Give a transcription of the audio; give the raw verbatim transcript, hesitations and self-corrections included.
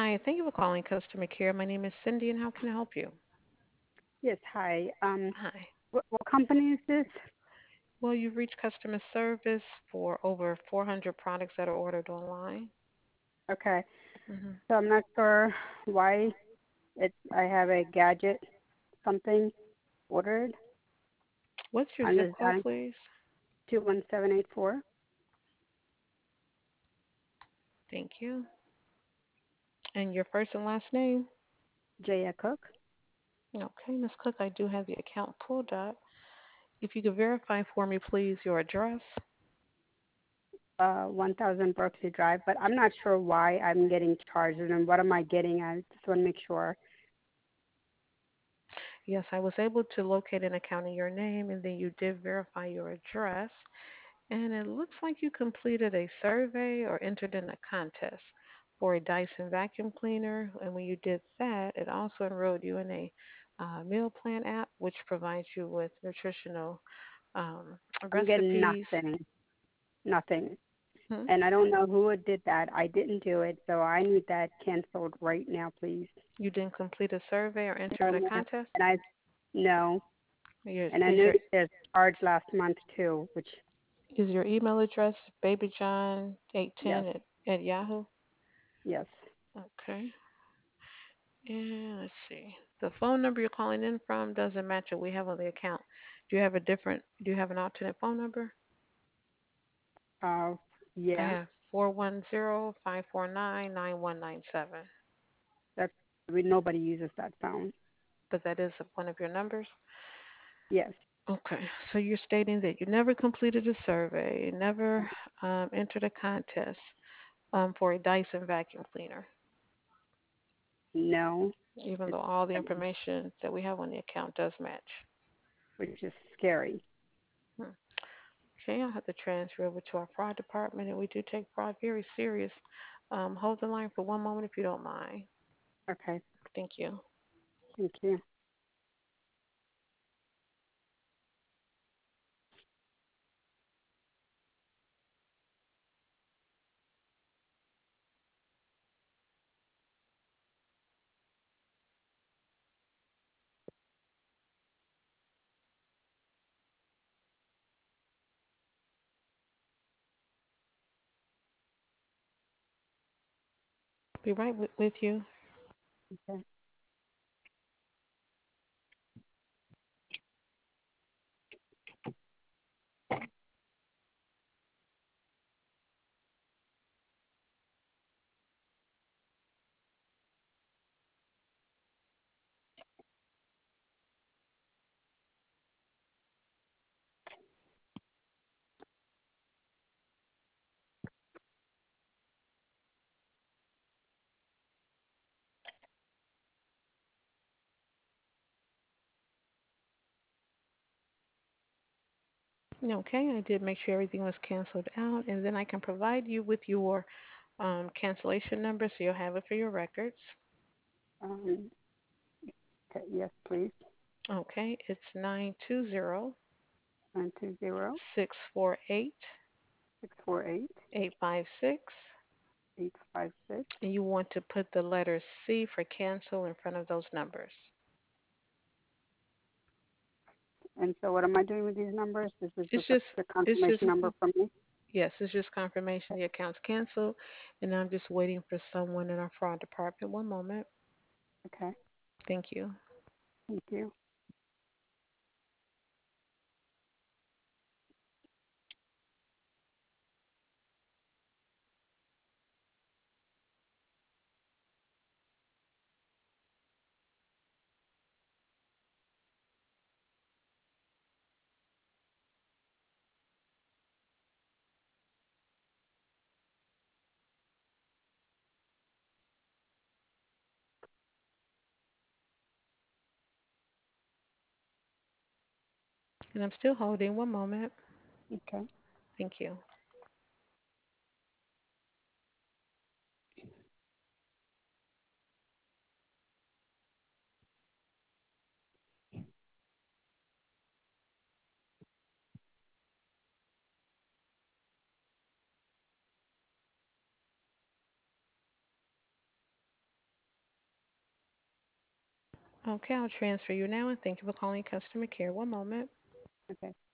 Hi, thank you for calling customer care. My name is Cindy, and how can I help you? Yes, hi. Um, Hi. what, what company is this? Well, you've reached customer service for over four hundred products that are ordered online. Okay, hmm so I'm not sure why it's. I have a gadget something ordered What's your on zip the code, design please? two one seven eight four. Thank you. And your first and last name? Jaya Cook, Okay, Miss Cook, I do have the account pulled up. If you could verify for me, please, your address. uh, one thousand Berkeley Drive. But I'm not sure why I'm getting charged and what am I getting. I just want to make sure. Yes, I was able to locate an account in your name, and then you did verify your address. And it looks like you completed a survey or entered in a contest for a Dyson vacuum cleaner. And when you did that, it also enrolled you in a uh, meal plan app, which provides you with nutritional um, I'm getting recipes. nothing, nothing, Hmm? and I don't know who did that. I didn't do it, so I need that canceled right now, please. You didn't complete a survey or enter No, in a ma'am. contest. And I no, Your, and I is your noticed there's a charge last month too, which is your email address babyjohn eight yes, ten at, at Yahoo? yes. Okay. And let's see. The phone number you're calling in from doesn't match what we have on the account. Do you have a different, do you have an alternate phone number? Uh, I yeah, have four one zero five four nine nine one nine seven, that's we, nobody uses that phone. but that is one of your numbers. Yes, Okay, so you're stating that you never completed a survey, you never um, entered a contest um, for a Dyson vacuum cleaner, no, even it's, though all the information that we have on the account does match. which is scary. Hmm. Okay, I'll have to transfer over to our fraud department, and we do take fraud very serious. Um, hold the line for one moment if you don't mind. Okay, Thank you. thank you. Be right with, with you. Okay. Okay, I did make sure everything was canceled out, and then I can provide you with your um, cancellation number so you'll have it for your records. Um, okay, yes, please. Okay, it's nine two zero Nine two zero six four eight six four eight eight five six, eight five six. and you want to put the letter C for cancel in front of those numbers. And so, what am I doing with these numbers? This is It's just a, just, the it's just, confirmation number from me. yes, it's just confirmation the account's canceled, and I'm just waiting for someone in our fraud department. One moment. Okay, Thank you. thank you. And I'm still holding. One moment. Okay. Thank you. Okay, I'll transfer you now and thank you for calling customer care. One moment. Okay.